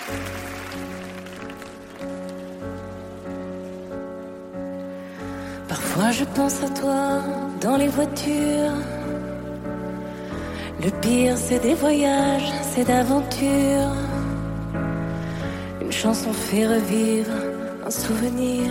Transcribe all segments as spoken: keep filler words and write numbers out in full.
Parfois je pense à toi dans les voitures. Le pire c'est des voyages, c'est d'aventures. Une chanson fait revivre un souvenir.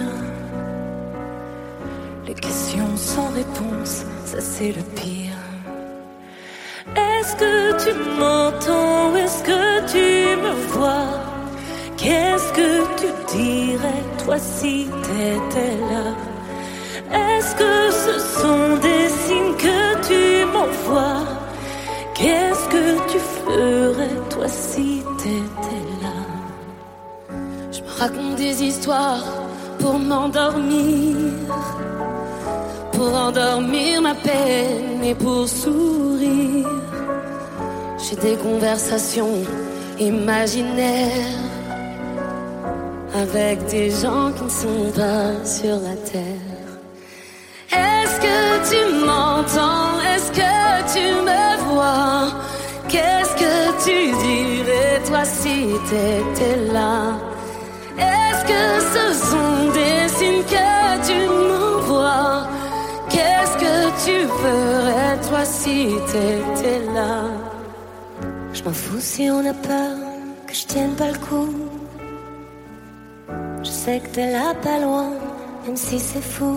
Les questions sans réponse, ça c'est le pire. Est-ce que tu m'entends? Est-ce que tu me vois? Qu'est-ce que tu dirais toi si t'étais là? Est-ce que ce sont des signes que tu m'envoies? Qu'est-ce que tu ferais toi si t'étais là? Je me raconte des histoires pour m'endormir, pour endormir ma peine et pour sourire. J'ai des conversations imaginaires avec des gens qui ne sont pas sur la terre. Est-ce que tu m'entends? Est-ce que tu me vois? Qu'est-ce que tu dirais toi si t'étais là? Est-ce que ce sont des signes que tu m'envoies? Qu'est-ce que tu ferais toi si t'étais là? Je m'en fous si on a peur que je tienne pas le coup. Je sais que t'es là pas loin, même si c'est fou.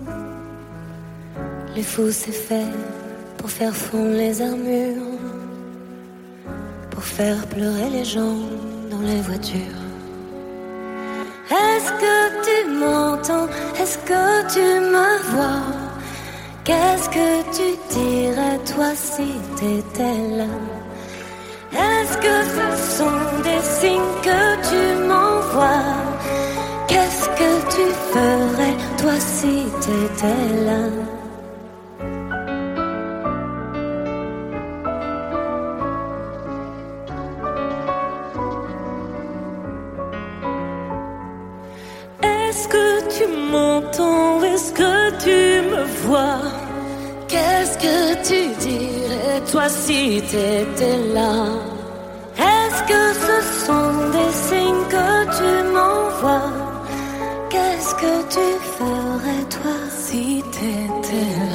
Les fous c'est fait pour faire fondre les armures, pour faire pleurer les gens dans les voitures. Est-ce que tu m'entends? Est-ce que tu me vois? Qu'est-ce que tu dirais toi si t'étais là? Est-ce que ce sont des signes que tu m'envoies? Qu'est-ce que tu ferais toi si t'étais là? Est-ce que tu m'entends? Est-ce que tu me vois? Qu'est-ce que tu dirais toi si t'étais là? Est-ce que ce sont des signes que tu m'envoies? Qu'est-ce que tu ferais toi si t'étais là?